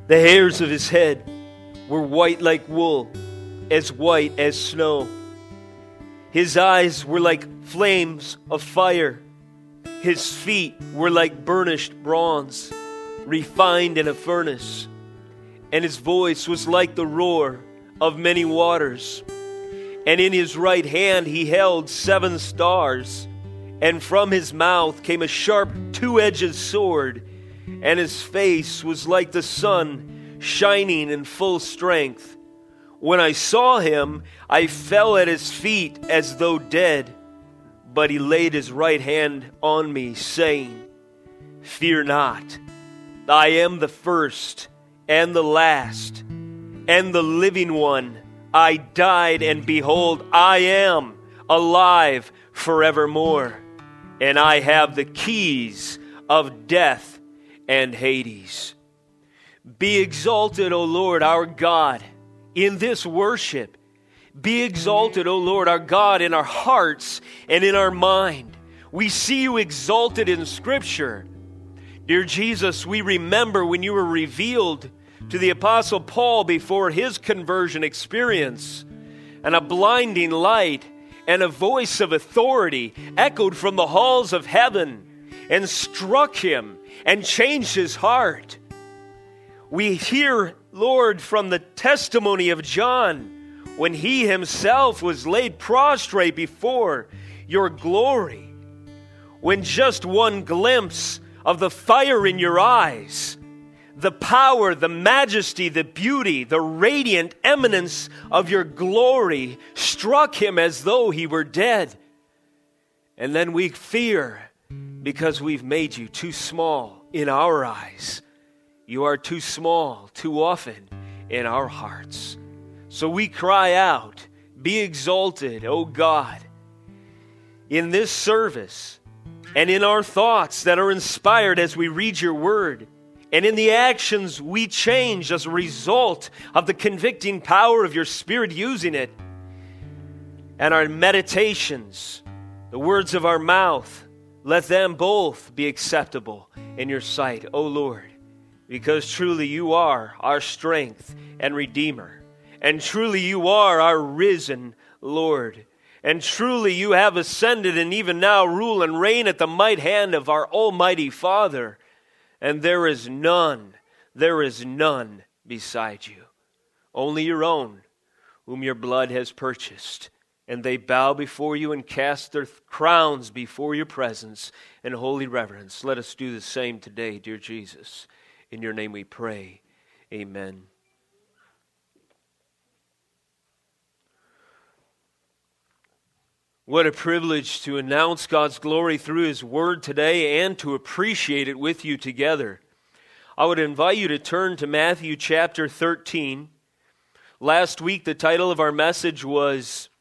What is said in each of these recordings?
The hairs of his head were white like wool, as white as snow. His eyes were like flames of fire. His feet were like burnished bronze, refined in a furnace. And his voice was like the roar of many waters. And in his right hand he held 7 stars. And from his mouth came a sharp 2-edged sword. And his face was like the sun, shining in full strength. When I saw him, I fell at his feet as though dead. But he laid his right hand on me, saying, "Fear not, I am the first and the last, and the living one. I died, and behold, I am alive forevermore. And I have the keys of death and Hades." Be exalted, O Lord, our God, in this worship. Be exalted, O Lord, our God, in our hearts and in our mind. We see you exalted in Scripture. Dear Jesus, we remember when you were revealed to the Apostle Paul before his conversion experience, and a blinding light and a voice of authority echoed from the halls of heaven and struck him and changed his heart. We hear, Lord, from the testimony of John, when he himself was laid prostrate before your glory, when just one glimpse of the fire in your eyes, the power, the majesty, the beauty, the radiant eminence of your glory struck him as though he were dead. And then we fear because we've made you too small in our eyes. You are too small too often in our hearts. So we cry out, be exalted, O God, in this service and in our thoughts that are inspired as we read your word, and in the actions we change as a result of the convicting power of your Spirit using it, and our meditations, the words of our mouth, let them both be acceptable in your sight, O Lord, because truly you are our strength and Redeemer. And truly you are our risen Lord. And truly you have ascended and even now rule and reign at the might hand of our Almighty Father. And there is none beside you. Only your own, whom your blood has purchased. And they bow before you and cast their crowns before your presence in holy reverence. Let us do the same today, dear Jesus. In your name we pray. Amen. What a privilege to announce God's glory through His Word today and to appreciate it with you together. I would invite you to turn to Matthew chapter 13. Last week, the title of our message was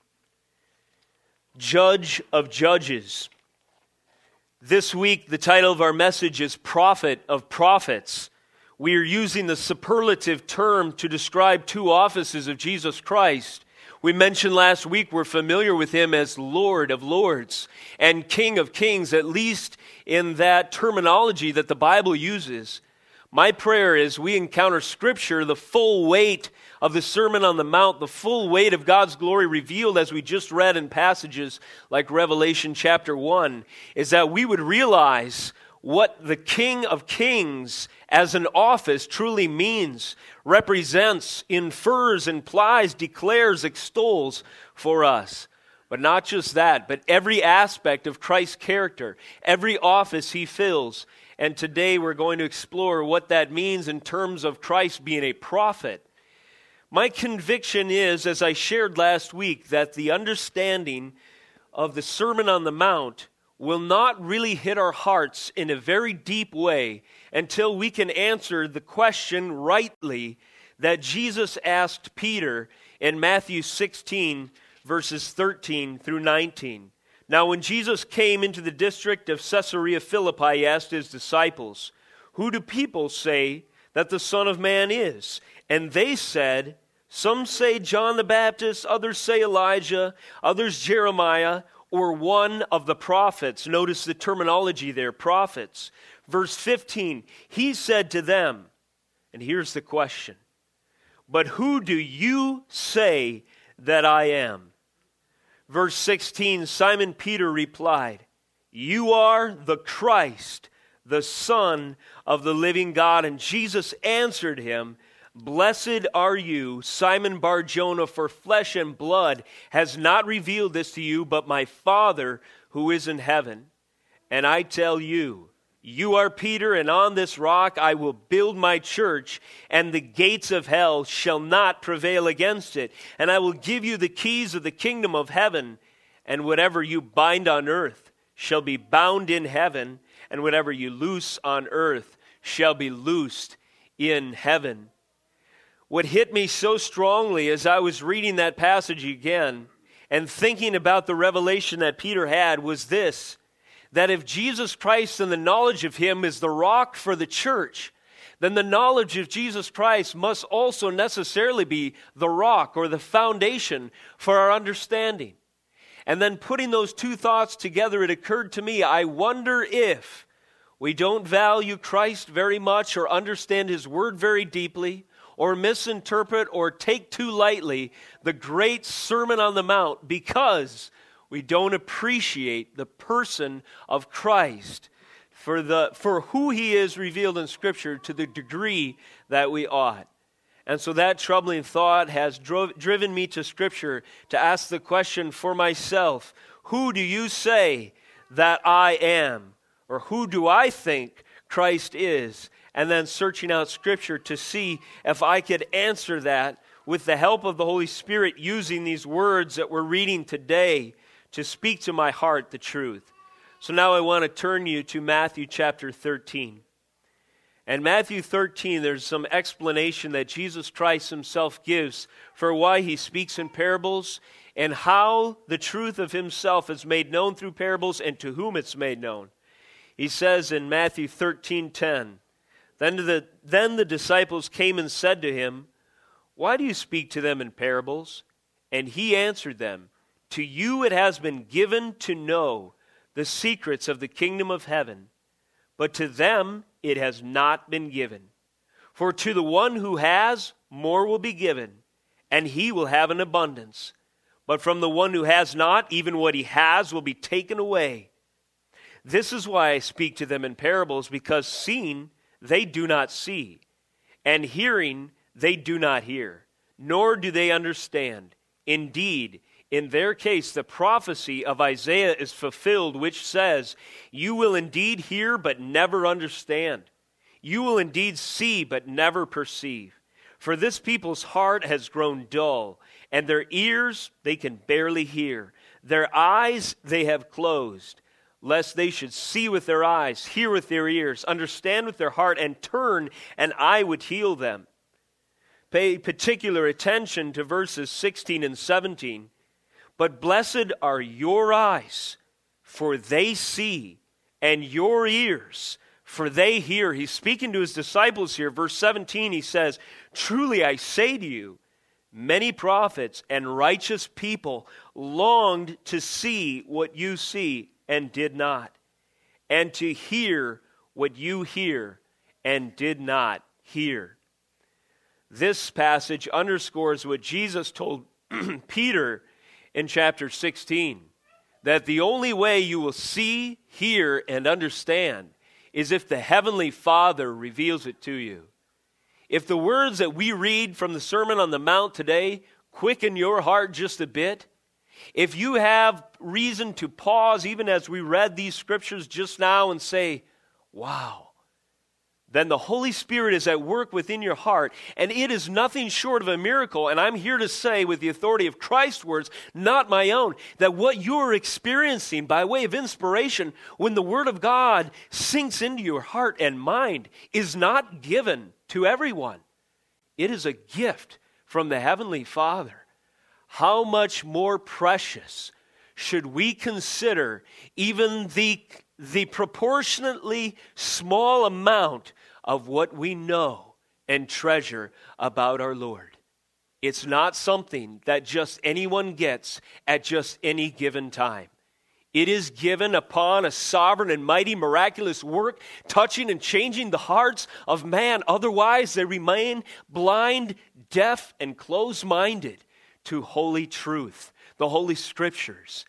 Judge of Judges. This week, the title of our message is Prophet of Prophets. We are using the superlative term to describe 2 offices of Jesus Christ. We mentioned last week we're familiar with Him as Lord of Lords and King of Kings, at least in that terminology that the Bible uses. My prayer is we encounter Scripture, the full weight of the Sermon on the Mount, the full weight of God's glory revealed as we just read in passages like Revelation chapter 1, is that we would realize what the King of Kings as an office truly means, represents, infers, implies, declares, extols for us. But not just that, but every aspect of Christ's character, every office He fills. And today we're going to explore what that means in terms of Christ being a prophet. My conviction is, as I shared last week, that the understanding of the Sermon on the Mount will not really hit our hearts in a very deep way until we can answer the question rightly that Jesus asked Peter in Matthew 16, verses 13 through 19. Now, when Jesus came into the district of Caesarea Philippi, he asked his disciples, "Who do people say that the Son of Man is?" And they said, "Some say John the Baptist, others say Elijah, others Jeremiah, or one of the prophets." Notice the terminology there, prophets. Verse 15, he said to them, And here's the question. But who do you say that I am? Verse 16, Simon Peter replied, You are the Christ, the Son of the living God. And Jesus answered him, Blessed are you, Simon Bar-Jonah, for flesh and blood has not revealed this to you, but my Father who is in heaven. And I tell you, you are Peter, and on this rock I will build my church, and the gates of hell shall not prevail against it. And I will give you the keys of the kingdom of heaven, and whatever you bind on earth shall be bound in heaven, and whatever you loose on earth shall be loosed in heaven. What hit me so strongly as I was reading that passage again and thinking about the revelation that Peter had was this, that if Jesus Christ and the knowledge of him is the rock for the church, then the knowledge of Jesus Christ must also necessarily be the rock or the foundation for our understanding. And then putting those two thoughts together, it occurred to me, I wonder if we don't value Christ very much or understand his word very deeply, or misinterpret or take too lightly the great Sermon on the Mount because we don't appreciate the person of Christ for who he is revealed in Scripture to the degree that we ought. And so that troubling thought has driven me to Scripture to ask the question for myself, who do you say that I am? Or who do I think Christ is? And then searching out Scripture to see if I could answer that with the help of the Holy Spirit, using these words that we're reading today to speak to my heart the truth. So now I want to turn you to Matthew chapter 13. And Matthew 13, there's some explanation that Jesus Christ himself gives for why he speaks in parables and how the truth of himself is made known through parables and to whom it's made known. He says in Matthew 13:10, Then the disciples came and said to him, Why do you speak to them in parables? And he answered them, To you it has been given to know the secrets of the kingdom of heaven, but to them it has not been given. For to the one who has, more will be given, and he will have an abundance. But from the one who has not, even what he has will be taken away. This is why I speak to them in parables, because seeing they do not see, and hearing they do not hear, nor do they understand. Indeed, in their case, the prophecy of Isaiah is fulfilled, which says, You will indeed hear, but never understand. You will indeed see, but never perceive. For this people's heart has grown dull, and their ears they can barely hear. Their eyes they have closed, lest they should see with their eyes, hear with their ears, understand with their heart, and turn, and I would heal them. Pay particular attention to verses 16 and 17. But blessed are your eyes, for they see, and your ears, for they hear. He's speaking to his disciples here. Verse 17, he says, Truly I say to you, many prophets and righteous people longed to see what you see and did not, and to hear what you hear and did not hear. This passage underscores what Jesus told Peter in chapter 16, that the only way you will see, hear, and understand is if the Heavenly Father reveals it to you. If the words that we read from the Sermon on the Mount today quicken your heart just a bit, if you have reason to pause even as we read these scriptures just now and say, wow, then the Holy Spirit is at work within your heart, and it is nothing short of a miracle. And I'm here to say with the authority of Christ's words, not my own, that what you're experiencing by way of inspiration when the Word of God sinks into your heart and mind is not given to everyone. It is a gift from the Heavenly Father. How much more precious should we consider even the proportionately small amount of what we know and treasure about our Lord? It's not something that just anyone gets at just any given time. It is given upon a sovereign and mighty miraculous work, touching and changing the hearts of man. Otherwise, they remain blind, deaf, and closed-minded to holy truth, the Holy Scriptures.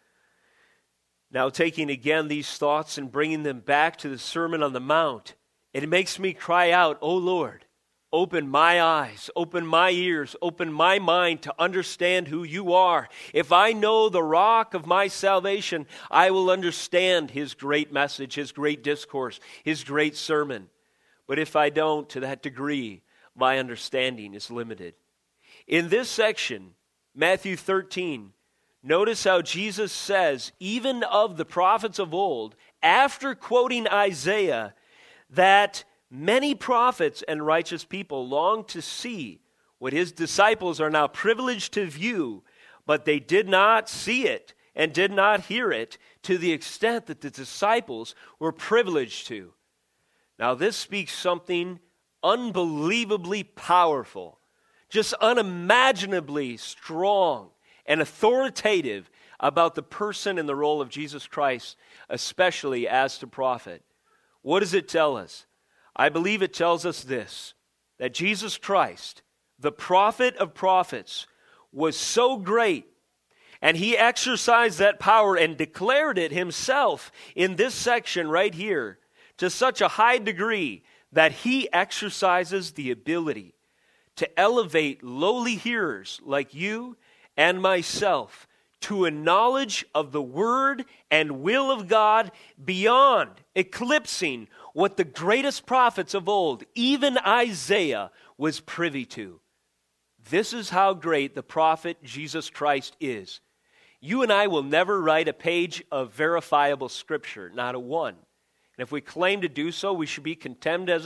Now, taking again these thoughts and bringing them back to the Sermon on the Mount, it makes me cry out, "O Lord, open my eyes, open my ears, open my mind to understand who you are. If I know the rock of my salvation, I will understand his great message, his great discourse, his great sermon. But if I don't, to that degree, my understanding is limited." In this section, Matthew 13, notice how Jesus says, even of the prophets of old, after quoting Isaiah, that many prophets and righteous people long to see what his disciples are now privileged to view, but they did not see it and did not hear it to the extent that the disciples were privileged to. Now, this speaks something unbelievably powerful, just unimaginably strong and authoritative about the person and the role of Jesus Christ, especially as to prophet. What does it tell us? I believe it tells us this, that Jesus Christ, the prophet of prophets, was so great, and he exercised that power and declared it himself in this section right here to such a high degree that he exercises the ability to elevate lowly hearers like you and myself to a knowledge of the word and will of God beyond eclipsing what the greatest prophets of old, even Isaiah, was privy to. This is how great the prophet Jesus Christ is. You and I will never write a page of verifiable scripture, not a one. And if we claim to do so, we should be condemned as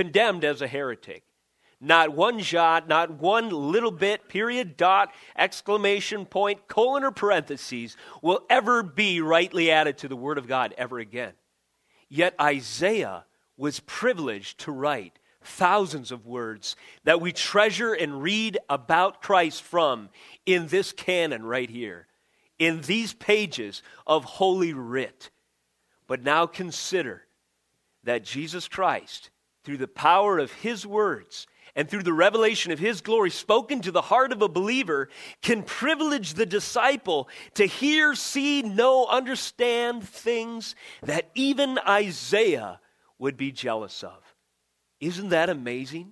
a heretic. Not one jot, not one little bit, period, dot, exclamation point, colon, or parentheses will ever be rightly added to the Word of God ever again. Yet Isaiah was privileged to write thousands of words that we treasure and read about Christ from in this canon right here, in these pages of Holy Writ. But now consider that Jesus Christ, through the power of his words and through the revelation of his glory spoken to the heart of a believer, can privilege the disciple to hear, see, know, understand things that even Isaiah would be jealous of. Isn't that amazing?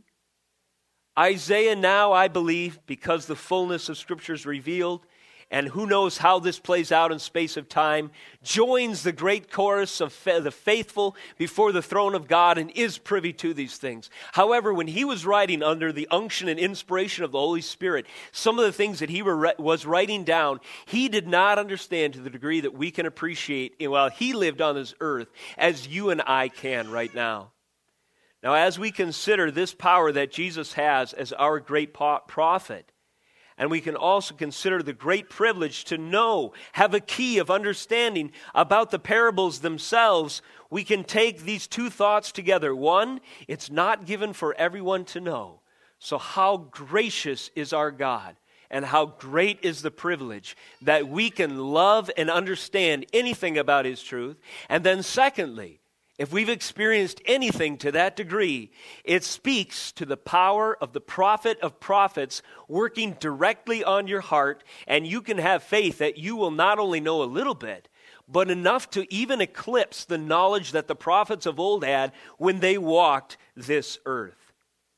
Isaiah now, I believe, because the fullness of Scripture is revealed, and who knows how this plays out in space of time, joins the great chorus of the faithful before the throne of God and is privy to these things. However, when he was writing under the unction and inspiration of the Holy Spirit, some of the things that he was writing down, he did not understand to the degree that we can appreciate while he lived on this earth as you and I can right now. Now, as we consider this power that Jesus has as our great prophet, and we can also consider the great privilege to know, have a key of understanding about the parables themselves, we can take these two thoughts together. One, it's not given for everyone to know. So how gracious is our God, and how great is the privilege that we can love and understand anything about his truth. And then secondly, if we've experienced anything to that degree, it speaks to the power of the prophet of prophets working directly on your heart, and you can have faith that you will not only know a little bit, but enough to even eclipse the knowledge that the prophets of old had when they walked this earth.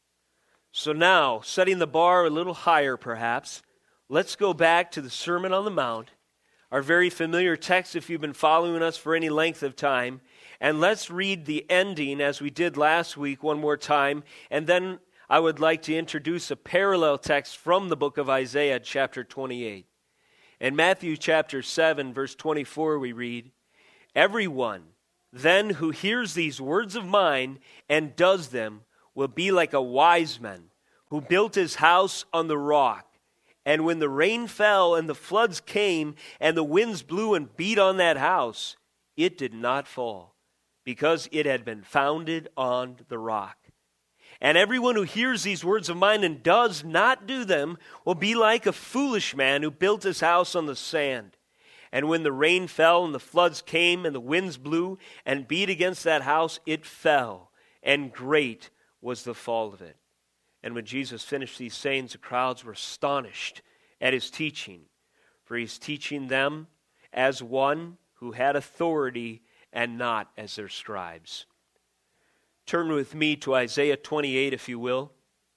So now, setting the bar a little higher perhaps, let's go back to the Sermon on the Mount, our very familiar text if you've been following us for any length of time. And let's read the ending as we did last week one more time. And then I would like to introduce a parallel text from the book of Isaiah, chapter 28. In Matthew chapter 7, verse 24, we read, "Everyone then who hears these words of mine and does them will be like a wise man who built his house on the rock. And when the rain fell and the floods came and the winds blew and beat on that house, it did not fall, because it had been founded on the rock. And everyone who hears these words of mine and does not do them will be like a foolish man who built his house on the sand. And when the rain fell and the floods came and the winds blew and beat against that house, it fell, and great was the fall of it. And when Jesus finished these sayings, the crowds were astonished at his teaching, for he's teaching them as one who had authority and not as their scribes. Turn with me to Isaiah 28, if you will.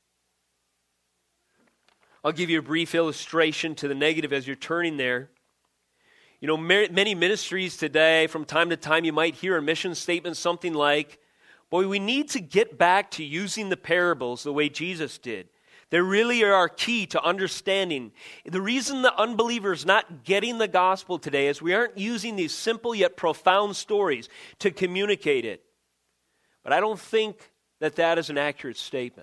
I'll give you a brief illustration to the negative as you're turning there. You know, many ministries today, from time to time, you might hear a mission statement something like, boy, we need to get back to using the parables the way Jesus did. They really are our key to understanding. The reason the unbeliever is not getting the gospel today is we aren't using these simple yet profound stories to communicate it. But I don't think that that is an accurate statement.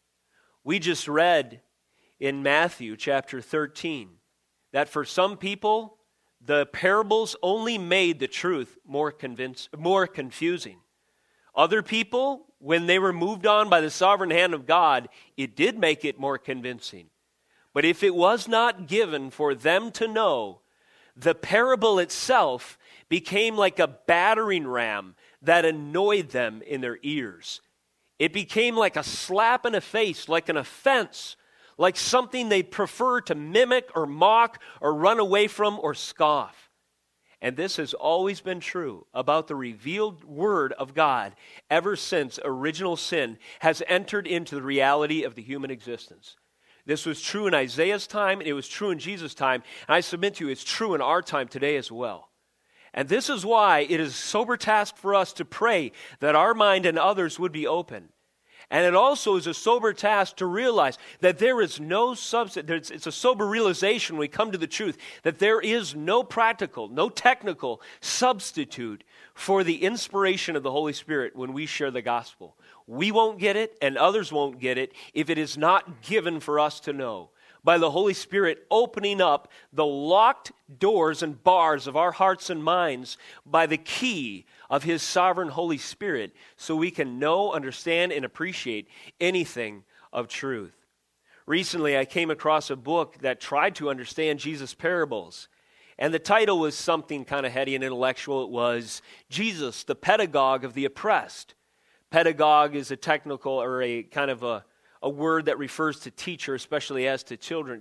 We just read in Matthew chapter 13 that for some people, the parables only made the truth more confusing. Other people, when they were moved on by the sovereign hand of God, it did make it more convincing. But if it was not given for them to know, the parable itself became like a battering ram that annoyed them in their ears. It became like a slap in the face, like an offense, like something they'd prefer to mimic or mock or run away from or scoff. And this has always been true about the revealed Word of God ever since original sin has entered into the reality of the human existence. This was true in Isaiah's time, and it was true in Jesus' time, and I submit to you it's true in our time today as well. And this is why it is a sober task for us to pray that our mind and others would be open. And it also is a sober task to realize that there is no substitute. It's a sober realization when we come to the truth that there is no practical, no technical substitute for the inspiration of the Holy Spirit when we share the gospel. We won't get it and others won't get it if it is not given for us to know. By the Holy Spirit opening up the locked doors and bars of our hearts and minds by the key of His sovereign Holy Spirit so we can know, understand, and appreciate anything of truth. Recently, I came across a book that tried to understand Jesus' parables. And the title was something kind of heady and intellectual. It was Jesus, the Pedagogue of the Oppressed. Pedagogue is a technical or a kind of a word that refers to teacher, especially as to children.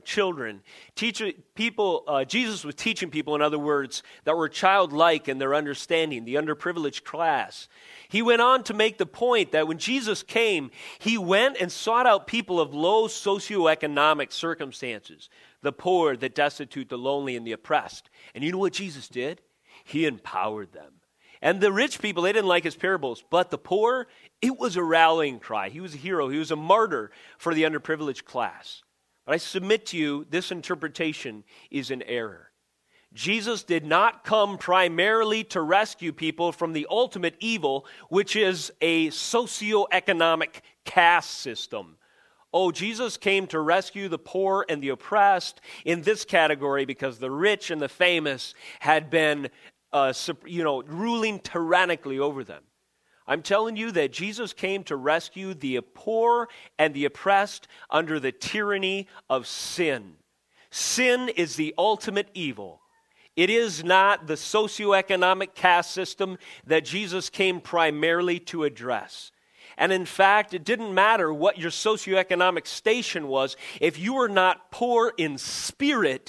Jesus was teaching people, in other words, that were childlike in their understanding, the underprivileged class. He went on to make the point that when Jesus came, He went and sought out people of low socioeconomic circumstances, the poor, the destitute, the lonely, and the oppressed. And you know what Jesus did? He empowered them. And the rich people, they didn't like His parables, but the poor, it was a rallying cry. He was a hero. He was a martyr for the underprivileged class. But I submit to you, this interpretation is an error. Jesus did not come primarily to rescue people from the ultimate evil, which is a socioeconomic caste system. Oh, Jesus came to rescue the poor and the oppressed in this category because the rich and the famous had been ruling tyrannically over them. I'm telling you that Jesus came to rescue the poor and the oppressed under the tyranny of sin. Sin is the ultimate evil. It is not the socioeconomic caste system that Jesus came primarily to address. And in fact, it didn't matter what your socioeconomic station was. If you were not poor in spirit,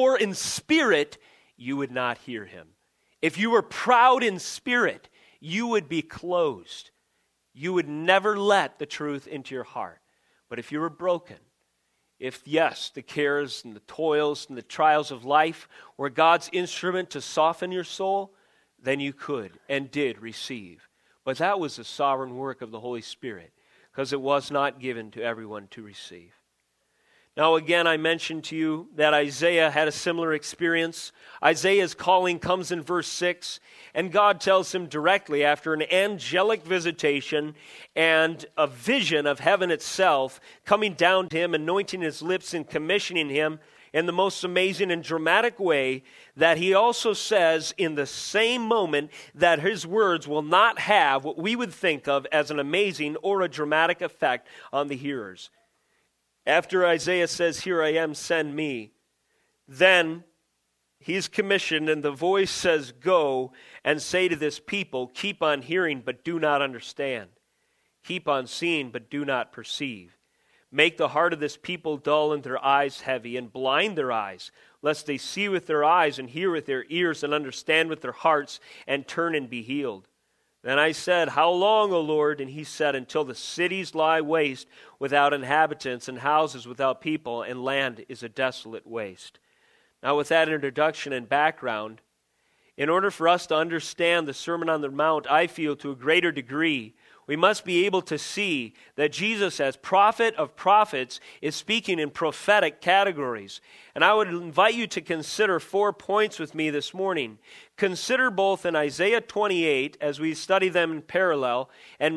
you would not hear Him. If you were proud in spirit, you would be closed. You would never let the truth into your heart. But if you were broken, if, yes, the cares and the toils and the trials of life were God's instrument to soften your soul, then you could and did receive. But that was the sovereign work of the Holy Spirit, because it was not given to everyone to receive. Now again, I mentioned to you that Isaiah had a similar experience. Isaiah's calling comes in verse 6, and God tells him directly after an angelic visitation and a vision of heaven itself coming down to him, anointing his lips and commissioning him in the most amazing and dramatic way, that he also says in the same moment that his words will not have what we would think of as an amazing or a dramatic effect on the hearers. After Isaiah says, "Here I am, send me," then He's commissioned, and the voice says, "Go and say to this people, keep on hearing, but do not understand. Keep on seeing, but do not perceive. Make the heart of this people dull and their eyes heavy, and blind their eyes, lest they see with their eyes and hear with their ears and understand with their hearts and turn and be healed." Then I said, "How long, O Lord?" And he said, "Until the cities lie waste without inhabitants, and houses without people, and land is a desolate waste." Now, with that introduction and background, in order for us to understand the Sermon on the Mount, I feel to a greater degree, we must be able to see that Jesus, as prophet of prophets, is speaking in prophetic categories. And I would invite you to consider 4 points with me this morning. Consider both in Isaiah 28, as we study them in parallel, and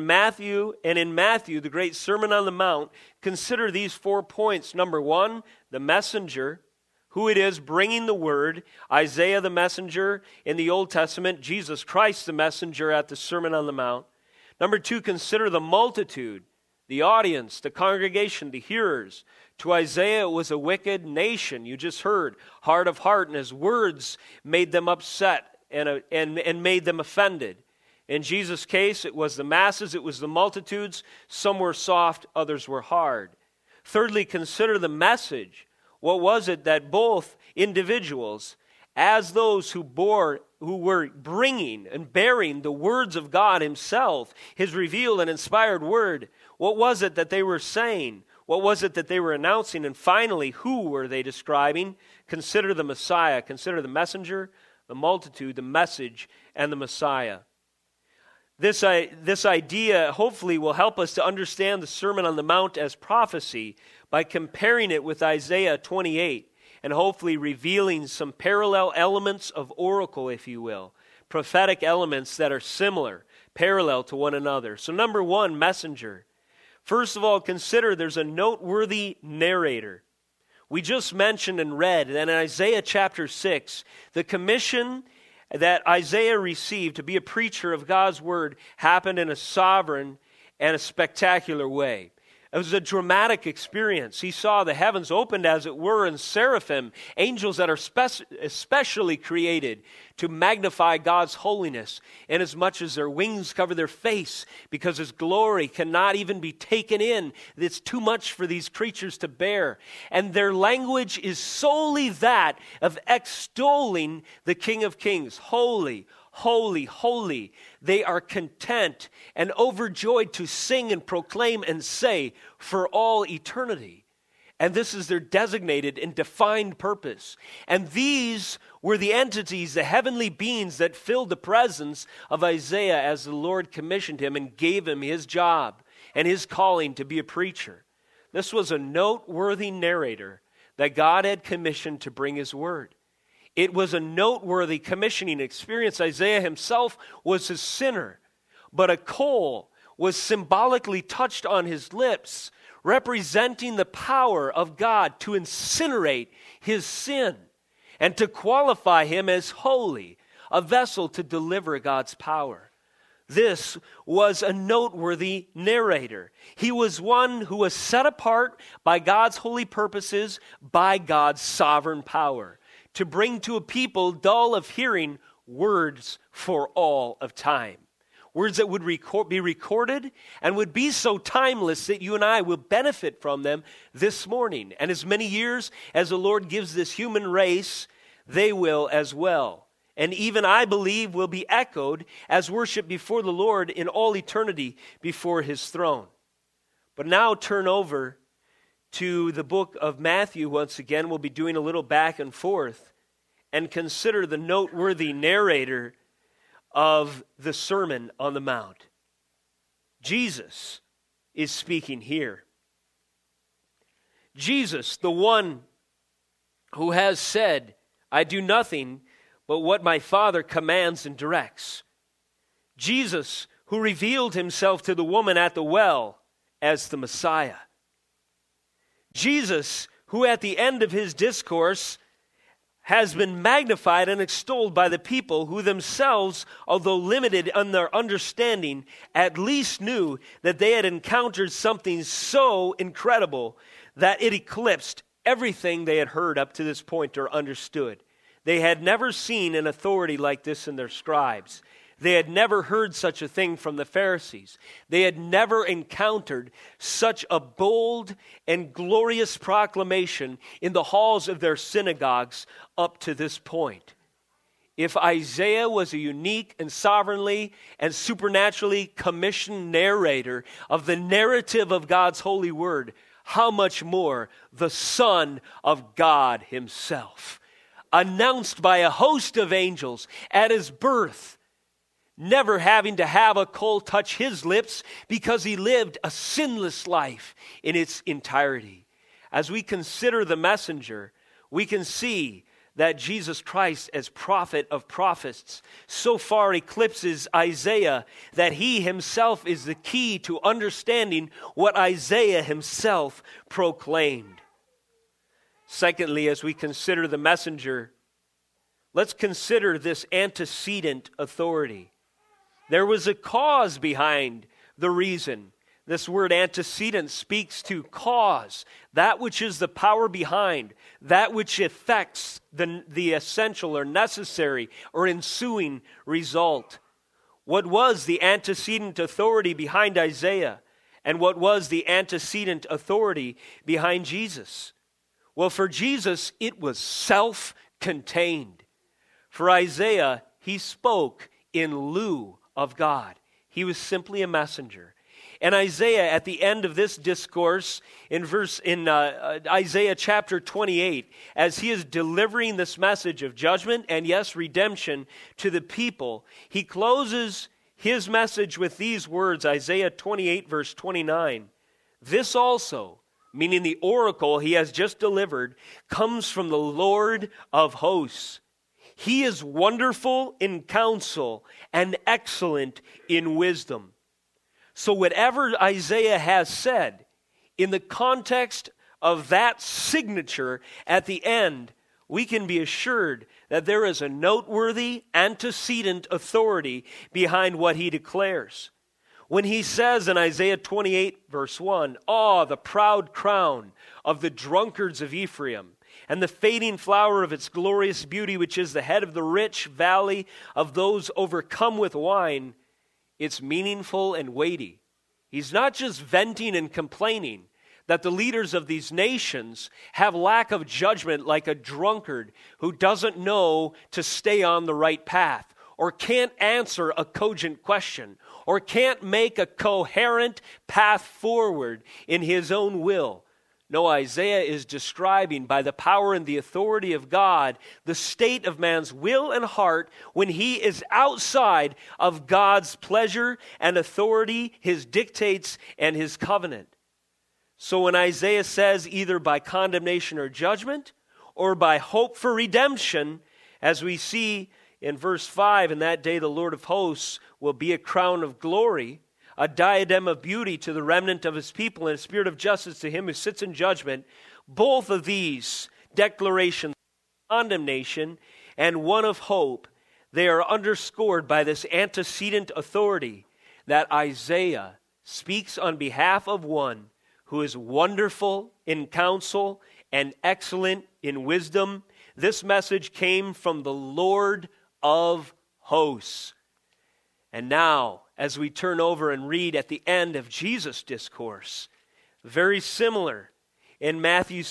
in Matthew, the great Sermon on the Mount, consider these 4 points. Number 1, the messenger, who it is bringing the word. Isaiah the messenger in the Old Testament, Jesus Christ the messenger at the Sermon on the Mount. Number 2, consider the multitude, the audience, the congregation, the hearers. To Isaiah, it was a wicked nation. You just heard, hard of heart, and his words made them upset and made them offended. In Jesus' case, it was the masses, it was the multitudes. Some were soft, others were hard. Thirdly, consider the message. What was it that both individuals, as those who were bringing and bearing the words of God himself, his revealed and inspired word, what was it that they were saying? What was it that they were announcing? And finally, who were they describing? Consider the Messiah. Consider the messenger, the multitude, the message, and the Messiah. This idea hopefully will help us to understand the Sermon on the Mount as prophecy by comparing it with Isaiah 28 and hopefully revealing some parallel elements of oracle, if you will, prophetic elements that are similar, parallel to one another. So number 1, messenger. First of all, consider there's a noteworthy narrator. We just mentioned and read that in Isaiah chapter 6, the commission that Isaiah received to be a preacher of God's word happened in a sovereign and a spectacular way. It was a dramatic experience. He saw the heavens opened, as it were, and seraphim, angels that are especially created to magnify God's holiness, inasmuch as their wings cover their face, because his glory cannot even be taken in. It's too much for these creatures to bear. And their language is solely that of extolling the King of Kings. Holy, holy, holy. They are content and overjoyed to sing and proclaim and say for all eternity. And this is their designated and defined purpose. And these were the entities, the heavenly beings that filled the presence of Isaiah as the Lord commissioned him and gave him his job and his calling to be a preacher. This was a noteworthy narrator that God had commissioned to bring his word. It was a noteworthy commissioning experience. Isaiah himself was a sinner, but a coal was symbolically touched on his lips, representing the power of God to incinerate his sin and to qualify him as holy, a vessel to deliver God's power. This was a noteworthy narrator. He was one who was set apart by God's holy purposes, by God's sovereign power, to bring to a people dull of hearing words for all of time. Words that would be recorded and would be so timeless that you and I will benefit from them this morning. And as many years as the Lord gives this human race, they will as well. And even, I believe, will be echoed as worship before the Lord in all eternity before his throne. But now turn over to the book of Matthew once again. We'll be doing a little back and forth, and consider the noteworthy narrator of the Sermon on the Mount. Jesus is speaking here. Jesus, the one who has said, "I do nothing but what my Father commands and directs." Jesus, who revealed himself to the woman at the well as the Messiah. Jesus, who at the end of his discourse has been magnified and extolled by the people who themselves, although limited in their understanding, at least knew that they had encountered something so incredible that it eclipsed everything they had heard up to this point or understood. They had never seen an authority like this in their scribes. They had never heard such a thing from the Pharisees. They had never encountered such a bold and glorious proclamation in the halls of their synagogues up to this point. If Isaiah was a unique and sovereignly and supernaturally commissioned narrator of the narrative of God's holy word, how much more the Son of God himself, announced by a host of angels at his birth, never having to have a coal touch his lips because he lived a sinless life in its entirety. As we consider the messenger, we can see that Jesus Christ, as prophet of prophets, so far eclipses Isaiah that he himself is the key to understanding what Isaiah himself proclaimed. Secondly, as we consider the messenger, let's consider this antecedent authority. There was a cause behind the reason. This word antecedent speaks to cause, that which is the power behind, that which affects the essential or necessary or ensuing result. What was the antecedent authority behind Isaiah? And what was the antecedent authority behind Jesus? Well, for Jesus, it was self-contained. For Isaiah, he spoke in lieu of God. He was simply a messenger. And Isaiah, at the end of this discourse, in Isaiah chapter 28, as he is delivering this message of judgment and, yes, redemption to the people, he closes his message with these words, Isaiah 28, verse 29. This also, meaning the oracle he has just delivered, comes from the Lord of hosts. He is wonderful in counsel and excellent in wisdom. So whatever Isaiah has said, in the context of that signature at the end, we can be assured that there is a noteworthy antecedent authority behind what he declares. When he says in Isaiah 28, verse 1, the proud crown of the drunkards of Ephraim, and the fading flower of its glorious beauty, which is the head of the rich valley of those overcome with wine," it's meaningful and weighty. He's not just venting and complaining that the leaders of these nations have lack of judgment like a drunkard who doesn't know to stay on the right path, or can't answer a cogent question, or can't make a coherent path forward in his own will. No, Isaiah is describing by the power and the authority of God the state of man's will and heart when he is outside of God's pleasure and authority, his dictates, and his covenant. So when Isaiah says either by condemnation or judgment, or by hope for redemption, as we see in verse 5, "In that day the Lord of hosts will be a crown of glory, a diadem of beauty to the remnant of his people, and a spirit of justice to him who sits in judgment." Both of these declarations, condemnation and one of hope, they are underscored by this antecedent authority that Isaiah speaks on behalf of one who is wonderful in counsel and excellent in wisdom. This message came from the Lord of hosts. And now, as we turn over and read at the end of Jesus' discourse, very similar in Matthew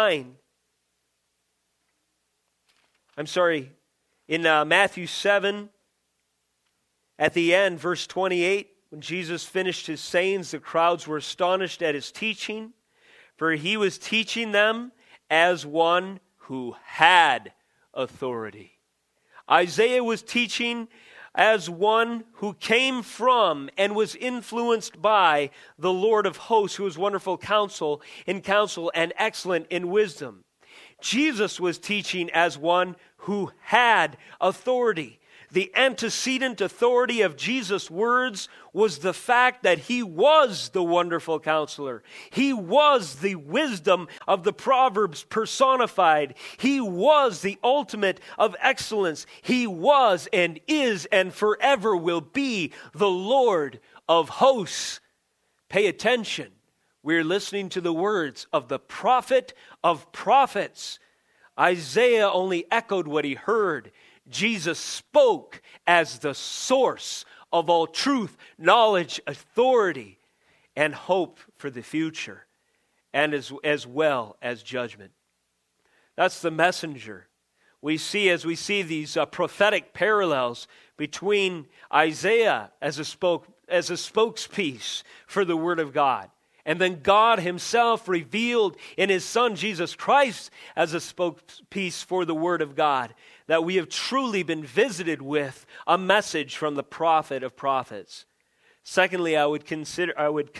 7, at the end, verse 28, when Jesus finished his sayings, the crowds were astonished at his teaching, for he was teaching them as one who had authority. Isaiah was teaching as one who came from and was influenced by the Lord of hosts, who is wonderful in counsel and excellent in wisdom. Jesus was teaching as one who had authority. The antecedent authority of Jesus' words was the fact that he was the wonderful counselor. He was the wisdom of the Proverbs personified. He was the ultimate of excellence. He was and is and forever will be the Lord of hosts. Pay attention. We're listening to the words of the prophet of prophets, Isaiah only echoed what he heard. Jesus spoke as the source of all truth, knowledge, authority, and hope for the future, and as well as judgment. That's the messenger. We see as we see these prophetic parallels between Isaiah as a spokespiece for the Word of God, and then God himself revealed in his Son Jesus Christ as a spokespiece for the Word of God, that we have truly been visited with a message from the prophet of prophets. Secondly, I would consider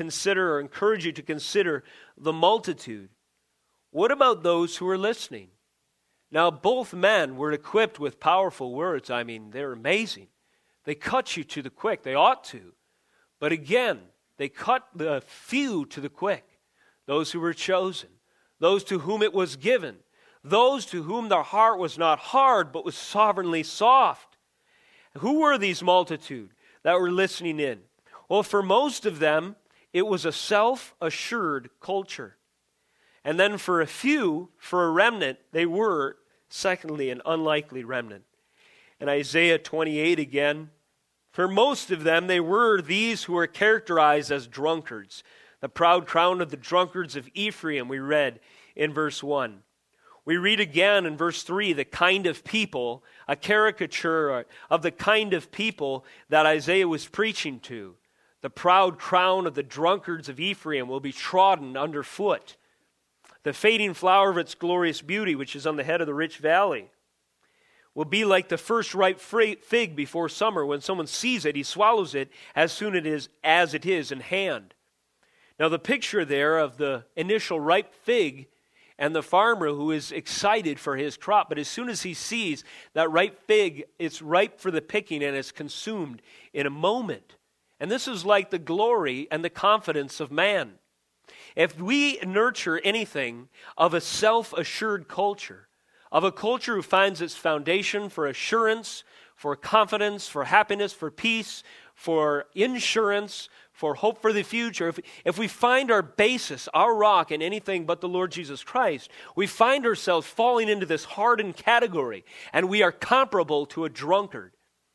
or encourage you to consider the multitude. What about those who are listening? Now, both men were equipped with powerful words. I mean, they're amazing. They cut you to the quick. They ought to. But again, they cut the few to the quick. Those who were chosen. Those to whom it was given. Those to whom their heart was not hard, but was sovereignly soft. Who were these multitude that were listening in? Well, for most of them, it was a self-assured culture. And then for a few, for a remnant, they were, secondly, an unlikely remnant. In Isaiah 28 again, for most of them, they were these who were characterized as drunkards. The proud crown of the drunkards of Ephraim, we read in verse 1. We read again in verse 3, the kind of people, a caricature of the kind of people that Isaiah was preaching to. The proud crown of the drunkards of Ephraim will be trodden underfoot. The fading flower of its glorious beauty, which is on the head of the rich valley, will be like the first ripe fig before summer. When someone sees it, he swallows it as soon as it is in hand. Now the picture there of the initial ripe fig and the farmer who is excited for his crop, but as soon as he sees that ripe fig, it's ripe for the picking and it's consumed in a moment. And this is like the glory and the confidence of man. If we nurture anything of a self-assured culture, of a culture who finds its foundation for assurance, for confidence, for happiness, for peace, for insurance, for hope for the future, if we find our basis, our rock in anything but the Lord Jesus Christ, we find ourselves falling into this hardened category, and we are comparable to a drunkard.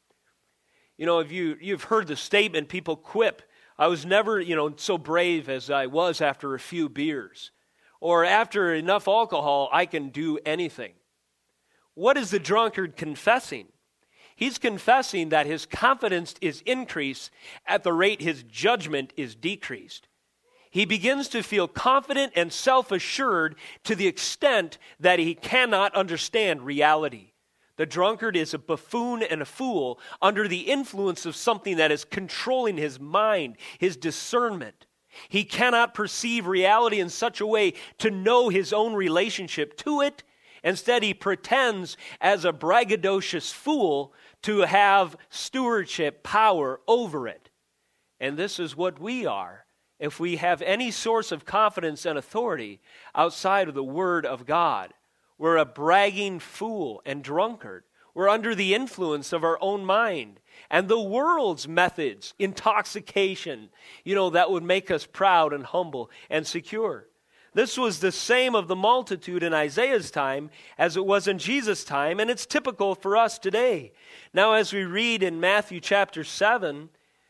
You know, if you've heard the statement, people quip, I was never, so brave as I was after a few beers. Or after enough alcohol, I can do anything. What is the drunkard confessing? He's confessing that his confidence is increased at the rate his judgment is decreased. He begins to feel confident and self-assured to the extent that he cannot understand reality. The drunkard is a buffoon and a fool under the influence of something that is controlling his mind, his discernment. He cannot perceive reality in such a way to know his own relationship to it. Instead, he pretends as a braggadocious fool to have stewardship power over it. And this is what we are if we have any source of confidence and authority outside of the Word of God. We're a bragging fool and drunkard. We're under the influence of our own mind and the world's methods, intoxication, that would make us proud and humble and secure. This was the same of the multitude in Isaiah's time as it was in Jesus' time, and it's typical for us today. Now, as we read in Matthew chapter 7,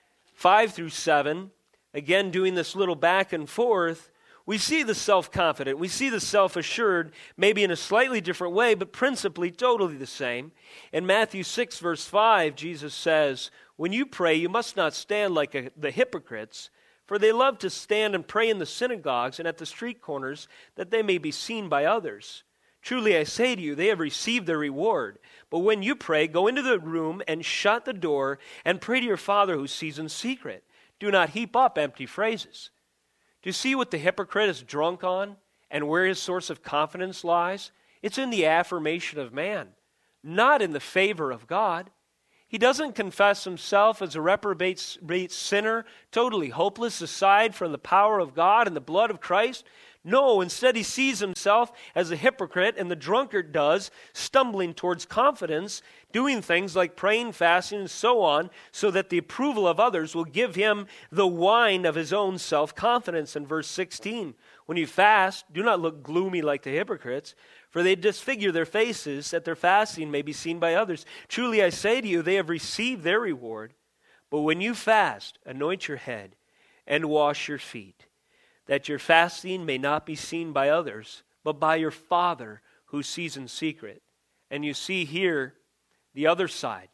5 through 7, again doing this little back and forth, we see the self-confident, we see the self-assured, maybe in a slightly different way, but principally totally the same. In Matthew 6, verse 5, Jesus says, when you pray, you must not stand like the hypocrites, for they love to stand and pray in the synagogues and at the street corners, that they may be seen by others. Truly I say to you, they have received their reward. But when you pray, go into the room and shut the door and pray to your Father who sees in secret. Do not heap up empty phrases. Do you see what the hypocrite is drunk on and where his source of confidence lies? It's in the affirmation of man, not in the favor of God. He doesn't confess himself as a reprobate sinner, totally hopeless aside from the power of God and the blood of Christ. No, instead he sees himself as a hypocrite, and the drunkard does, stumbling towards confidence, doing things like praying, fasting, and so on, so that the approval of others will give him the wine of his own self-confidence. In verse 16, When you fast, do not look gloomy like the hypocrites, for they disfigure their faces, that their fasting may be seen by others. Truly I say to you, they have received their reward. But when you fast, anoint your head and wash your feet, that your fasting may not be seen by others, but by your Father who sees in secret. And you see here the other side,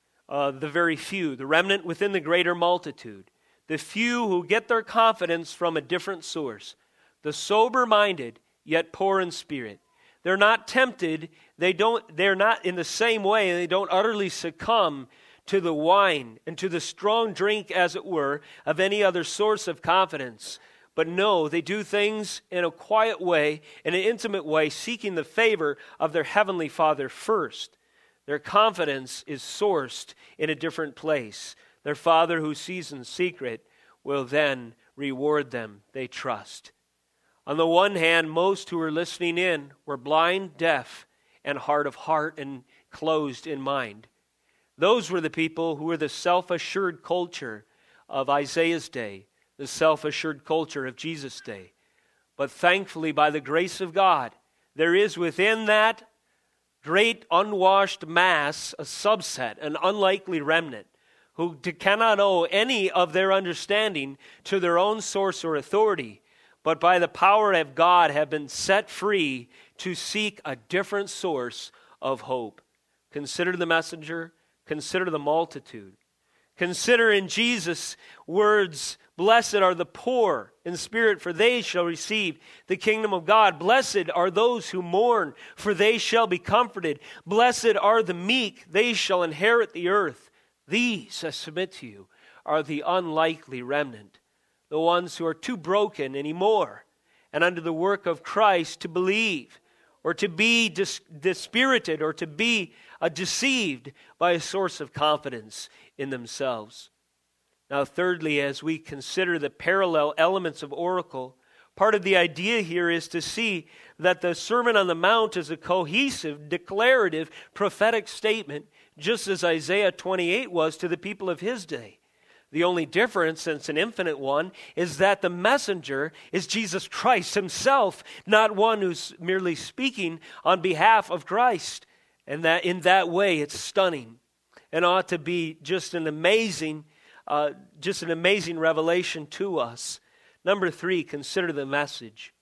the very few, the remnant within the greater multitude, the few who get their confidence from a different source, the sober-minded, yet poor in spirit. They're not tempted, they're not in the same way, they don't utterly succumb to the wine and to the strong drink, as it were, of any other source of confidence. But no, they do things in a quiet way, in an intimate way, seeking the favor of their heavenly Father first. Their confidence is sourced in a different place. Their Father who sees in secret will then reward them, they trust. On the one hand, most who were listening in were blind, deaf, and hard of heart and closed in mind. Those were the people who were the self-assured culture of Isaiah's day, the self-assured culture of Jesus' day. But thankfully, by the grace of God, there is within that great unwashed mass a subset, an unlikely remnant, who cannot owe any of their understanding to their own source or authority, but by the power of God have been set free to seek a different source of hope. Consider the messenger, consider the multitude. Consider in Jesus' words, blessed are the poor in spirit, for they shall receive the kingdom of God. Blessed are those who mourn, for they shall be comforted. Blessed are the meek, they shall inherit the earth. These, I submit to you, are the unlikely remnant, the ones who are too broken anymore and under the work of Christ to believe or to be dispirited or to be deceived by a source of confidence in themselves. Now, thirdly, as we consider the parallel elements of oracle, part of the idea here is to see that the Sermon on the Mount is a cohesive, declarative, prophetic statement, just as Isaiah 28 was to the people of his day. The only difference, and it's an infinite one, is that the messenger is Jesus Christ himself, not one who's merely speaking on behalf of Christ. And that in that way, it's stunning and ought to be just an amazing revelation to us. Number 3, consider the message.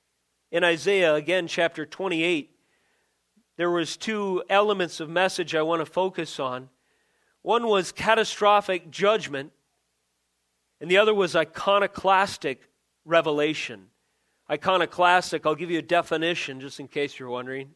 In Isaiah, again, chapter 28, there was 2 elements of message I want to focus on. One was catastrophic judgment, and the other was iconoclastic revelation. Iconoclastic, I'll give you a definition just in case you're wondering.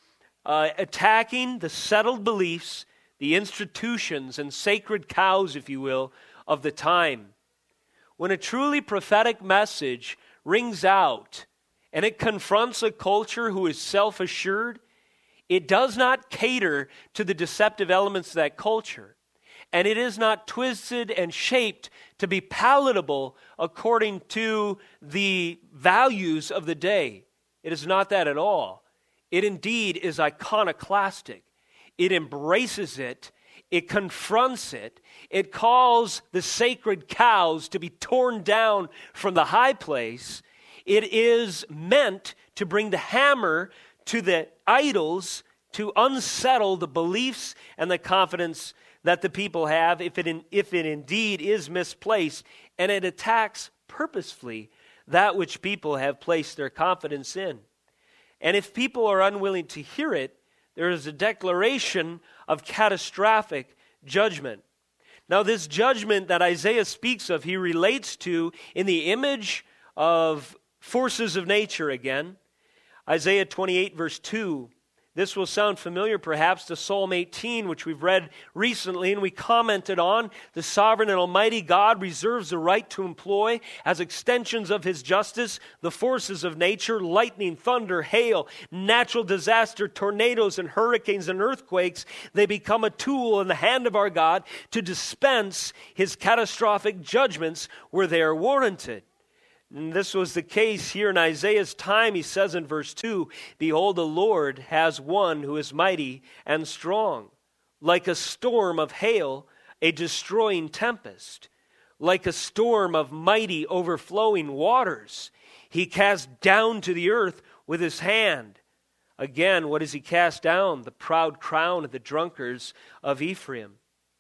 Attacking the settled beliefs, the institutions and sacred cows, if you will, of the time. When a truly prophetic message rings out and it confronts a culture who is self-assured, it does not cater to the deceptive elements of that culture. And it is not twisted and shaped to be palatable according to the values of the day. It is not that at all. It indeed is iconoclastic. It embraces it. It confronts it. It calls the sacred cows to be torn down from the high place. It is meant to bring the hammer to the idols, to unsettle the beliefs and the confidence that the people have, if it indeed is misplaced, and it attacks purposefully that which people have placed their confidence in. And if people are unwilling to hear it, there is a declaration of catastrophic judgment. Now, this judgment that Isaiah speaks of, he relates to in the image of forces of nature again. Isaiah 28, verse 2. This will sound familiar perhaps to Psalm 18, which we've read recently and we commented on. The sovereign and almighty God reserves the right to employ as extensions of his justice the forces of nature, lightning, thunder, hail, natural disaster, tornadoes and hurricanes and earthquakes. They become a tool in the hand of our God to dispense his catastrophic judgments where they are warranted. And this was the case here in Isaiah's time. He says in verse 2, "Behold, the Lord has one who is mighty and strong, like a storm of hail, a destroying tempest, like a storm of mighty overflowing waters. he cast down to the earth with his hand. Again, what does he cast down? The proud crown of the drunkards of Ephraim.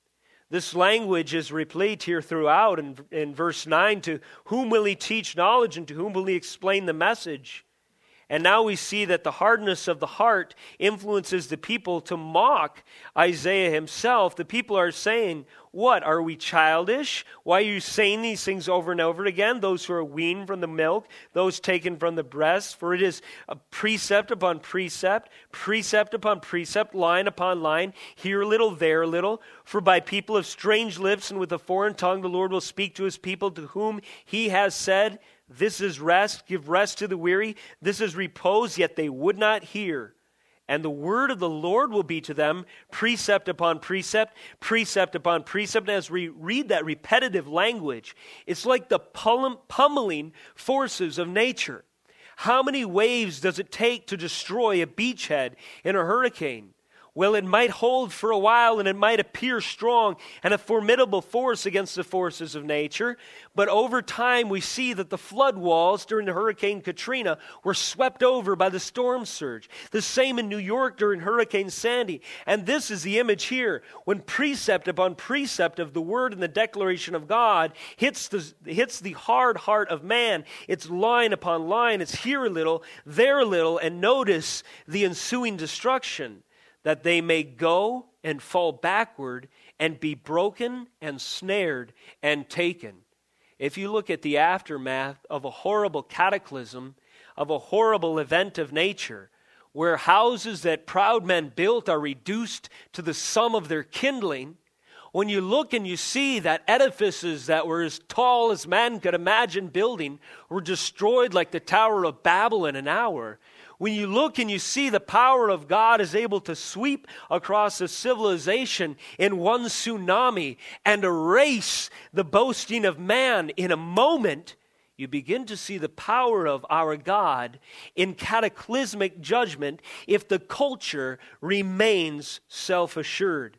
This language is replete here throughout in verse 9. To whom will he teach knowledge, and to whom will he explain the message? And now we see that the hardness of the heart influences the people to mock Isaiah himself. The people are saying, what, are we childish? Why are you saying these things over and over again? Those who are weaned from the milk, those taken from the breast. For it is a precept upon precept, precept upon precept, line upon line, here a little, there a little. For by people of strange lips and with a foreign tongue the Lord will speak to his people, to whom he has said, this is rest, give rest to the weary. This is repose, yet they would not hear. And the word of the Lord will be to them precept upon precept, precept upon precept. And as we read that repetitive language, it's like the pummeling forces of nature. How many waves does it take to destroy a beachhead in a hurricane? Well, it might hold for a while and it might appear strong and a formidable force against the forces of nature. But over time, we see that the flood walls during the Hurricane Katrina were swept over by the storm surge. The same in New York during Hurricane Sandy. And this is the image here. When precept upon precept of the word and the declaration of God hits the hard heart of man, it's line upon line. It's here a little, there a little, and notice the ensuing destruction. That they may go and fall backward and be broken and snared and taken. If you look at the aftermath of a horrible cataclysm, of a horrible event of nature, where houses that proud men built are reduced to the sum of their kindling, when you look and you see that edifices that were as tall as man could imagine building were destroyed like the Tower of Babel in an hour, when you look and you see the power of God is able to sweep across a civilization in one tsunami and erase the boasting of man in a moment, you begin to see the power of our God in cataclysmic judgment if the culture remains self-assured.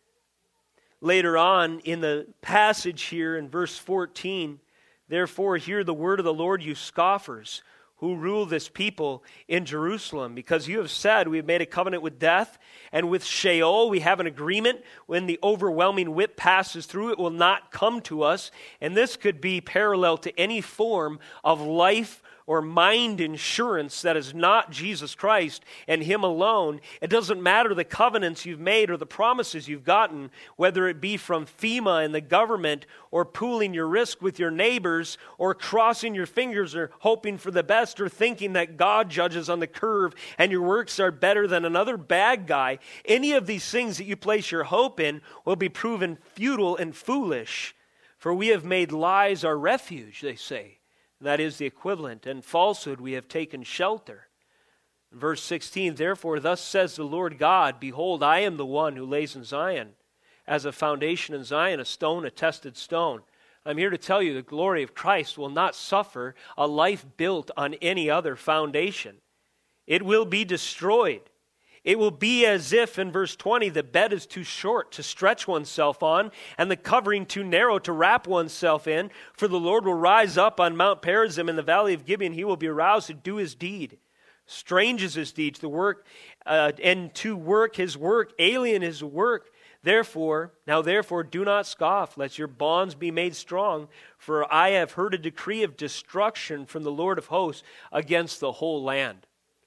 Later on in the passage here in verse 14, therefore hear the word of the Lord, you scoffers, who rule this people in Jerusalem, because you have said, we have made a covenant with death, and with Sheol we have an agreement. When the overwhelming whip passes through, it will not come to us. And this could be parallel to any form of life or mind insurance that is not Jesus Christ and Him alone. It doesn't matter the covenants you've made or the promises you've gotten, whether it be from FEMA and the government, or pooling your risk with your neighbors, or crossing your fingers or hoping for the best, or thinking that God judges on the curve and your works are better than another bad guy. Any of these things that you place your hope in will be proven futile and foolish. For we have made lies our refuge, they say. That is the equivalent. And falsehood we have taken shelter. Verse 16, therefore thus says the Lord God, behold, I am the one who lays in Zion, as a foundation in Zion, a stone, a tested stone. I'm here to tell you the glory of Christ will not suffer a life built on any other foundation. It will be destroyed. It will be as if, in verse 20, the bed is too short to stretch oneself on, and the covering too narrow to wrap oneself in. For the Lord will rise up on Mount Perazim in the valley of Gibeon. He will be aroused to do his deed. Strange is his deed, to work, and to work his work, alien his work. Therefore, do not scoff, lest your bonds be made strong. For I have heard a decree of destruction from the Lord of hosts against the whole land.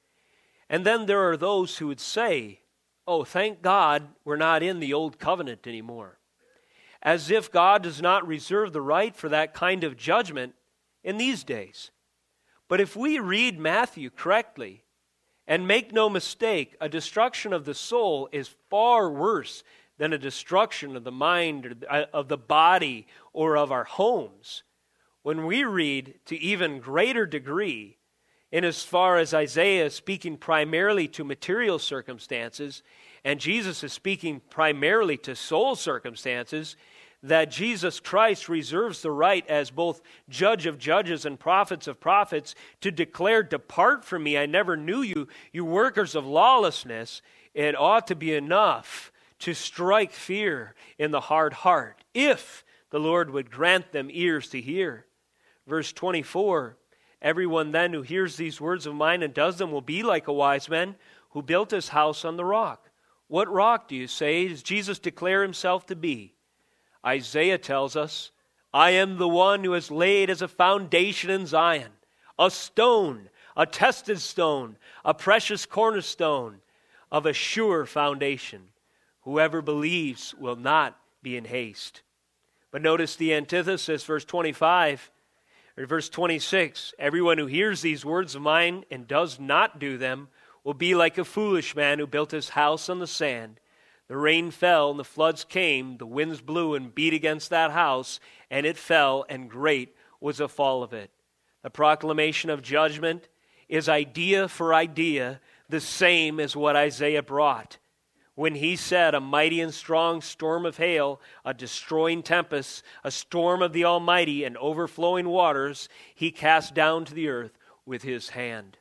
And then there are those who would say, oh, thank God we're not in the old covenant anymore. As if God does not reserve the right for that kind of judgment in these days. But if we read Matthew correctly, and make no mistake, a destruction of the soul is far worse than a destruction of the mind, or of the body, or of our homes. When we read to even greater degree, in as far as Isaiah is speaking primarily to material circumstances, and Jesus is speaking primarily to soul circumstances, that Jesus Christ reserves the right as both judge of judges and prophets of prophets to declare, depart from me, I never knew you, you workers of lawlessness, it ought to be enough to strike fear in the hard heart, if the Lord would grant them ears to hear. Verse 24, Everyone then who hears these words of mine and does them will be like a wise man who built his house on the rock. What rock, do you say, does Jesus declare himself to be? Isaiah tells us, I am the one who has laid as a foundation in Zion, a stone, a tested stone, a precious cornerstone of a sure foundation. Whoever believes will not be in haste. But notice the antithesis, verse 25, or verse 26. Everyone who hears these words of mine and does not do them will be like a foolish man who built his house on the sand. The rain fell and the floods came, the winds blew and beat against that house, and it fell, and great was the fall of it. The proclamation of judgment is idea for idea, the same as what Isaiah brought. When he said, a mighty and strong storm of hail, a destroying tempest, a storm of the Almighty, and overflowing waters, he cast down to the earth with his hand.